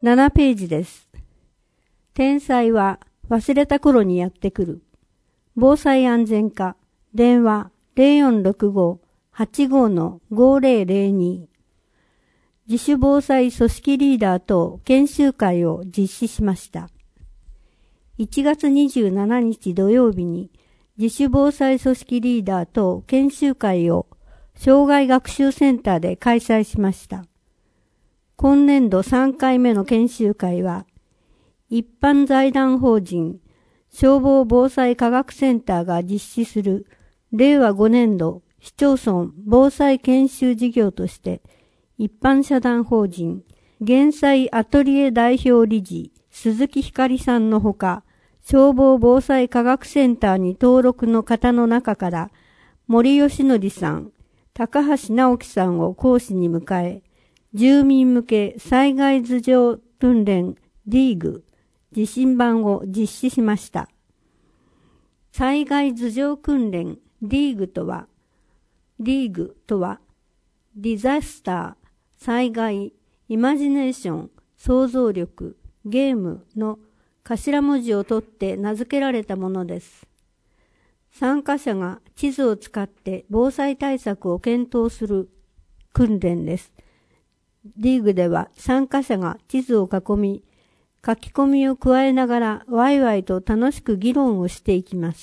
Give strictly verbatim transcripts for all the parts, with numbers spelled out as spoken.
ななページです。天災は忘れた頃にやってくる。防災安全課、電話 ゼロよんろくご はちご ごゼロゼロに。自主防災組織リーダー等研修会を実施しました。いちがつにじゅうしちにち土曜日に自主防災組織リーダー等研修会を障害学習センターで開催しました。今年度さんかいめの研修会は、一般財団法人消防防災科学センターが実施するれいわごねんど市町村防災研修事業として、一般社団法人減災アトリエ代表理事鈴木ひかりさんのほか、消防防災科学センターに登録の方の中から、森義則さん、高橋直樹さんを講師に迎え、住民向け災害頭上訓練 ディーグ 地震版を実施しました。災害頭上訓練 ディーグ とは、ディーグ とは、ディザスター、災害、イマジネーション、想像力、ゲームの頭文字を取って名付けられたものです。参加者が地図を使って防災対策を検討する訓練です。ディーグでは参加者が地図を囲み、書き込みを加えながらワイワイと楽しく議論をしていきます。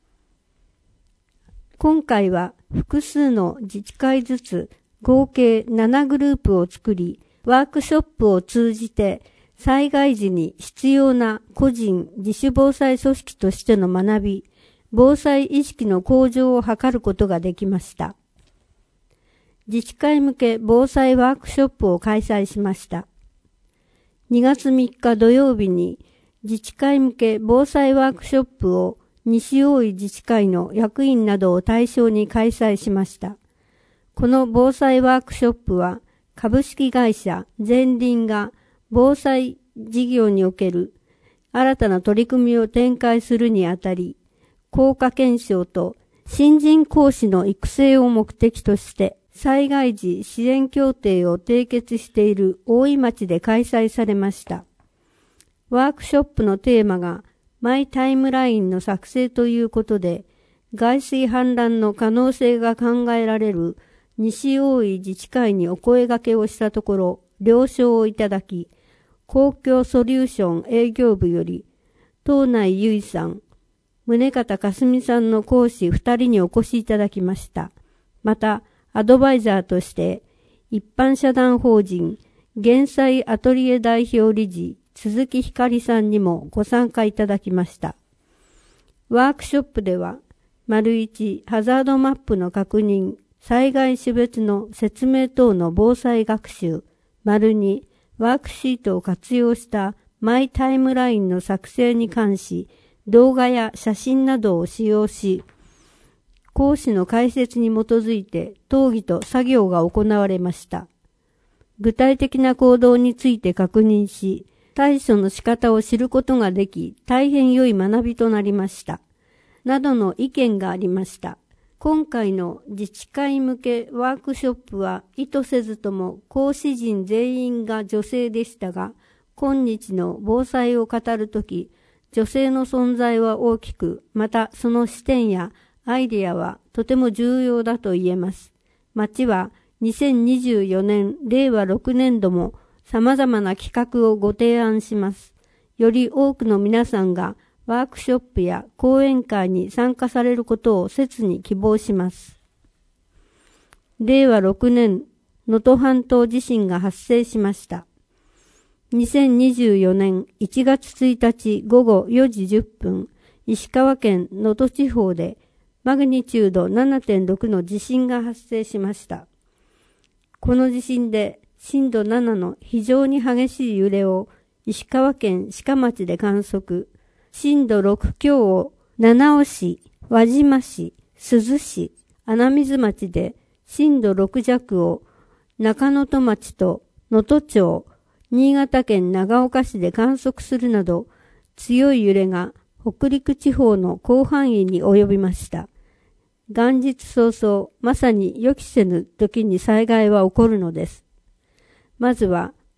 今回は複数の自治会ずつ合計ななグループを作り、ワークショップを通じて災害時に必要な個人自主防災組織としての学び、防災意識の向上を図ることができました。自治会向け防災ワークショップを開催しました。にがつみっか土曜日に自治会向け防災ワークショップを西大井自治会の役員などを対象に開催しました。この防災ワークショップは株式会社ゼンリンが防災事業における新たな取り組みを展開するにあたり、効果検証と新人講師の育成を目的として災害時支援協定を締結している大井町で開催されました。ワークショップのテーマがマイタイムラインの作成ということで、外水氾濫の可能性が考えられる西大井自治会にお声掛けをしたところ、了承をいただき、公共ソリューション営業部より、東内優衣さん、宗方かすみさんの講師ふたりにお越しいただきました。また、アドバイザーとして、一般社団法人、減災アトリエ代表理事、鈴木ひかりさんにもご参加いただきました。ワークショップでは、丸一ハザードマップの確認、災害種別の説明等の防災学習、丸二ワークシートを活用したマイタイムラインの作成に関し、動画や写真などを使用し、講師の解説に基づいて討議と作業が行われました。具体的な行動について確認し、対処の仕方を知ることができ、大変良い学びとなりました。などの意見がありました。今回の自治会向けワークショップは意図せずとも講師陣全員が女性でしたが、今日の防災を語るとき、女性の存在は大きく、またその視点やアイデアはとても重要だと言えます。町はにせんにじゅうよねんれいわろくねんども様々な企画をご提案します。より多くの皆さんがワークショップや講演会に参加されることを切に希望します。れいわろくねん、能登半島地震が発生しました。にせんにじゅうよねんいちがつついたちごごよじじゅっぷん、石川県能登地方でマグニチュード ななてんろく の地震が発生しました。この地震で震度ななの非常に激しい揺れを石川県志賀町で観測、震度ろく強を七尾市、輪島市、珠洲市、穴水町で震度ろく弱を中能登町と能登町、新潟県長岡市で観測するなど強い揺れが北陸地方の広範囲に及びました。元日早々、まさに予期せぬ時に災害は起こるのです。まずは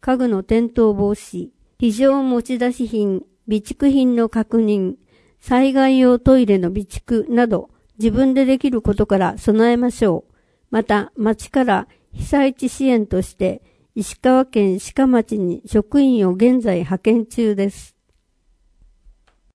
家具の転倒防止、非常持ち出し品、備蓄品の確認、災害用トイレの備蓄など、自分でできることから備えましょう。また、町から被災地支援として、石川県志賀町に職員を現在派遣中です。